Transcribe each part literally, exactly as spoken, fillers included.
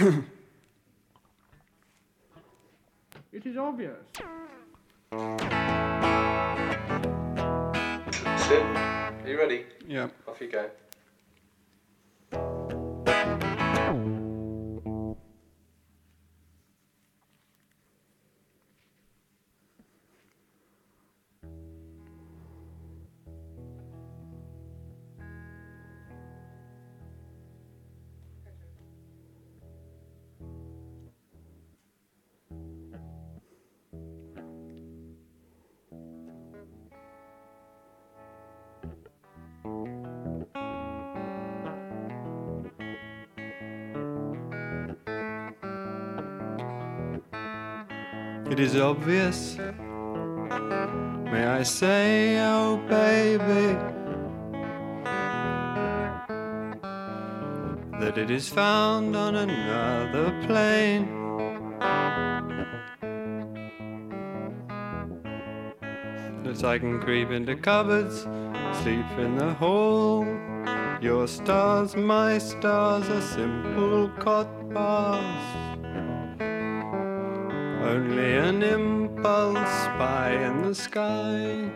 It is obvious. Sit. Are you ready? Yeah. Off you go. It is obvious, may I say, oh baby, that it is found on another plane. That I can creep into cupboards, sleep in the hall. Your stars, my stars, are simple cot bars. Only an impulse spy in the sky.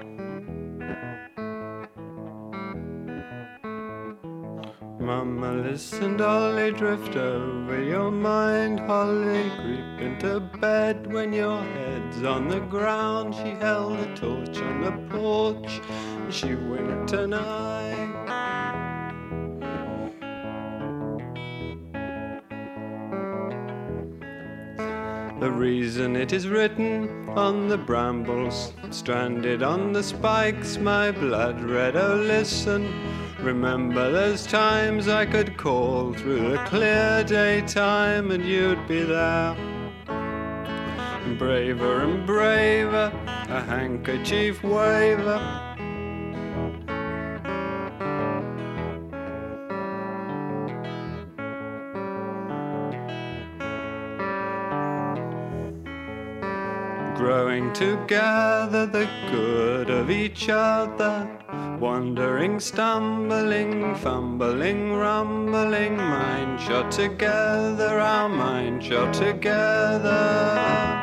Mama, listen, Dolly, drift over your mind, Holly. Creep into bed when your head's on the ground. She held a torch on the porch, and she winked an eye. The reason it is written on the brambles, stranded on the spikes, my blood red, oh listen. Remember those times I could call through the clear daytime and you'd be there. And braver and braver, a handkerchief waver. Growing together the good of each other, wandering, stumbling, fumbling, rumbling, mind shot together, our mind shot together.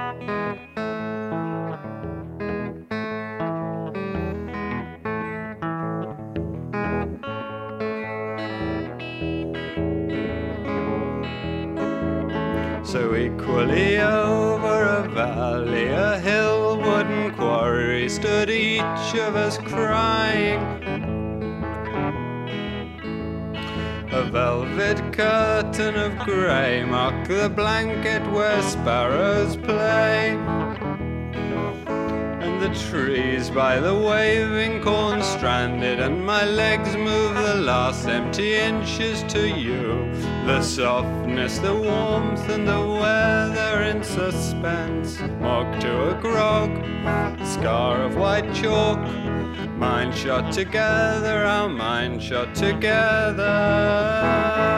So equally over a valley, a hill, wooden quarry, stood each of us crying. A velvet curtain of grey marked the blanket where sparrows play. And the trees by the waving corn stranded, and my legs move the last empty inches to you. The softness, the warmth, and the weather in suspense. Mock to a grog, scar of white chalk. Mind shot together, our mind shot together.